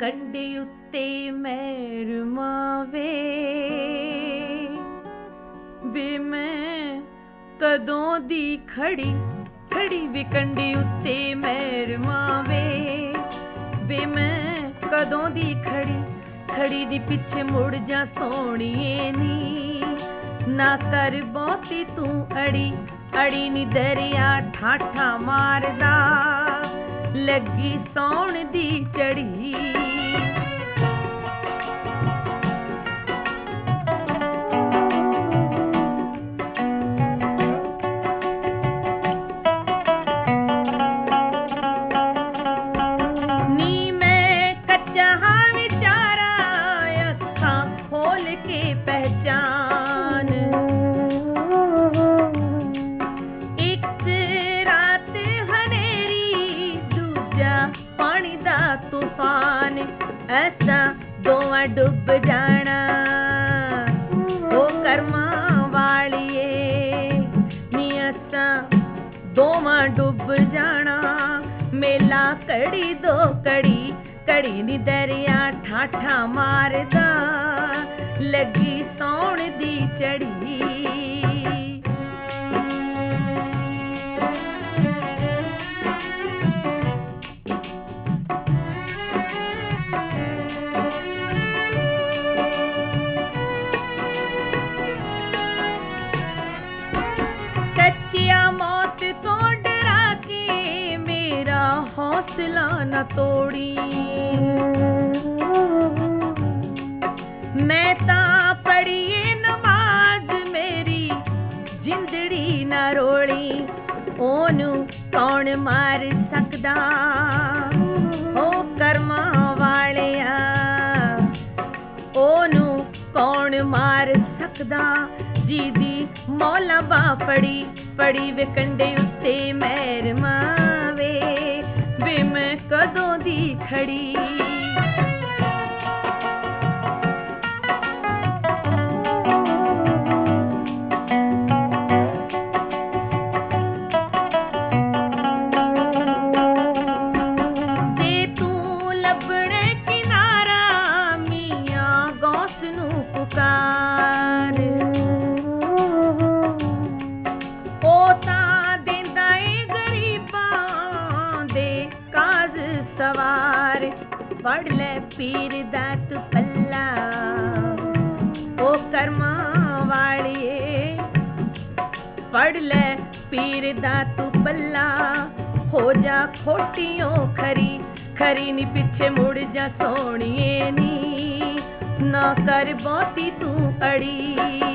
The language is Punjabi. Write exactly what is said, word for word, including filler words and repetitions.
ਕੰਢੇ ਉੱਤੇ ਮਹਿਰਮਾ ਵੇ ਵੇ ਮੈਂ ਕਦੋਂ ਦੀ ਖੜੀ ਖੜੀ ਵੇ ਕੰਢੇ ਉੱਤੇ ਮਹਿਰਮਾ ਵੇ ਵੇ ਮੈਂ ਕਦੋਂ ਦੀ ਖੜੀ ਖੜੀ ਦੀ ਪਿੱਛੇ ਮੁੜ ਜਾ ਸੋਹਣੀਏ ਨੀ ਨਾ ਕਰ ਬਹੁਤੀ ਤੂੰ ਅੜੀ ਅੜੀ ਨੀ ਦਰਿਆ ਠਾਠਾ ਮਾਰਦਾ ਲੱਗੀ ਸੌਣ ਦੀ ਚੜੀ ਨੀ ਮੈਂ ਕੱਚਾ ਹਾਂ ਵਿਚਾਰਾ ਅੱਖਾਂ ਖੋਲ ਕੇ ਪਹਿਚਾਨ ਇੱਕ ਰਾਤ ਹਨੇਰੀ ਦੂਜਾ ਪਾਣੀ ਦਾ ਤੂਫਾਨ ਐਸਾ ਦੋਵਾਂ ਡੁੱਬ ਜਾਣਾ ਉਹ ਕਰਮਾਂ ਵਾਲੀਏ ਨੀ ਐਸਾ ਦੋਵਾਂ ਡੁੱਬ ਜਾਣਾ ਮੇਲਾ ਕੜੀ ਦੋ ਕੜੀ ਕੜੀ ਨੀ ਦਰਿਆ ਠਾਠਾ ਮਾਰਦਾ ਲੱਗੀ ਸੌਣ ਦੀ ਚੜੀ ਕੱਚਿਆ ਮੌਤ ਤੋਂ ਡਰਾ ਕੇ ਮੇਰਾ ਹੌਸਲਾ ਨਾ ਤੋੜੀ ਮੈਂ ਤਾਂ ਪੜ੍ਹੀਏ ਨਮਾਜ਼ ਮੇਰੀ ਜਿੰਦੜੀ ਨਾ ਰੋਲੀ ਉਹਨੂੰ ਕੌਣ ਮਾਰ ਸਕਦਾ ਉਹ ਕਰਮਾਂ ਵਾਲਿਆ ਉਹਨੂੰ ਕੌਣ ਮਾਰ ਸਕਦਾ ਜਿਹਦੀ ਮੌਲਾ ਬਾਹ ਫੜੀ ਫੜੀ ਵੇ ਕੰਢੇ ਉੱਤੇ ਮਹਿਰਮਾ ਵੇ ਵੇ ਮੈਂ ਕਦੋਂ ਦੀ ਖੜੀ ਜੇ ਤੂੰ ਲੱਭਣੇ ਕਿਨਾਰਾ ਮੀਆਂ ਗੌਸ ਨੂੰ ਪੁਕਾਰ ਉਹ ਤਾਂ ਦਿੰਦਾ ਏ ਗਰੀਬਾਂ ਦੇ ਕਾਜ਼ ਸਵਾਰ ਫੜ ਲੈ ਪੀਰ ਦਾ ਤੂੰ ਪੱਲਾ ਉਹ ਕਰਮਾਂ ਵਾਲੀਏ ਫੜ ਲੈ ਪੀਰ ਦਾ ਤੂੰ ਪੱਲਾ ਹੋ ਜਾ ਖੋਟੀਓ ਖਰੀ ਖਰੀ ਨੀ ਪਿੱਛੇ ਮੁੜ ਜਾ ਸੋਹਣੀਏ ਨੀ ਨਾ ਕਰ ਬਹੁਤੀ ਤੂੰ ਅੜੀ